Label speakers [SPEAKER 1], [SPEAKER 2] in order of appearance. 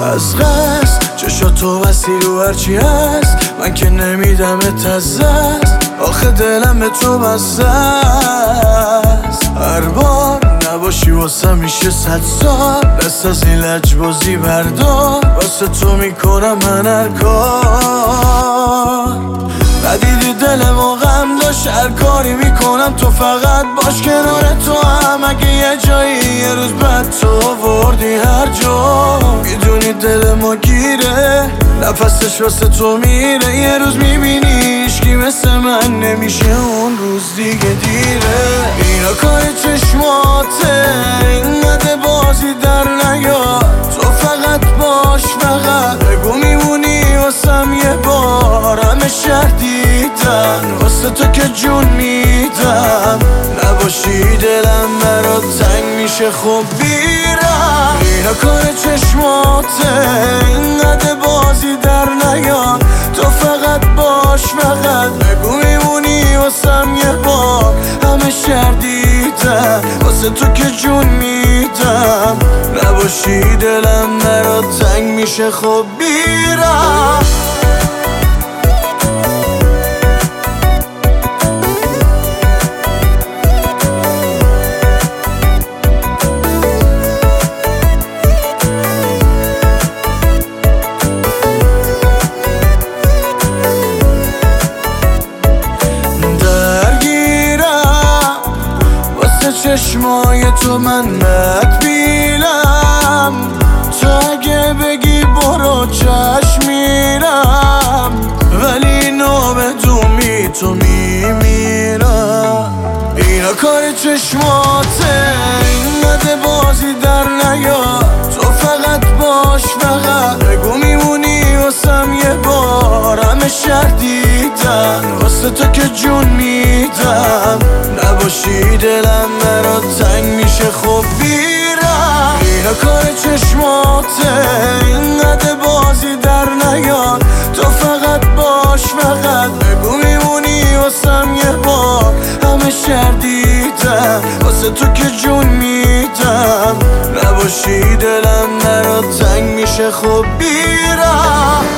[SPEAKER 1] از قصد چشاتو وسیل و هرچی هست من که نمیدمت از دست آخه دلم به تو بسته است هر بار نباشی واسه میشه 100 سال دست از این لجبازی بردار واسه تو میکنم من هر کار ندیدی دلمو غم داشت هر کاری میکنم تو فقط باش کنار تو هم اگه یه جایی یه روز بعد تو وردی هر جا میدونی دلمو گیره نفسش واسه تو میره یه روز میبینی هیچکی مثل من نمیشه اون روز دیگه دیره اینا کار چشماته اینقدر بازی در نیار تو فقط باش فقط بگو میمونی واسم یه بار همه شهر دیدن واسه تو که جون میدم نباشی دلم برات تنگ میشه خب بیرم اینا کار چشماته اینقدر بازی در نیار تو فقط باش فقط بگو میمونی واسم یه بار همه شهر دیدن واسه تو که جون میدم نباشی دلم برات تنگ میشه خب بیرم چشمای تو من مدبیلم تو اگه بگی برو چشم میرم ولی نابدومی تو میمیرم اینا کار چشماته اینقدر بازی در نیار تو فقط باش فقط بگو میمونی واسم یه بار همه شهر دیدن واسه تو که جون میدم نباشی دلم برات تنگ میشه خب بیرم اینا کار چشماته اینقدر بازی در نیار تو فقط باش فقط بگو میمونی واسم یه بار همه شهر دیدم واسه تو که جون میدم نباشی دلم برات تنگ میشه خب بیرم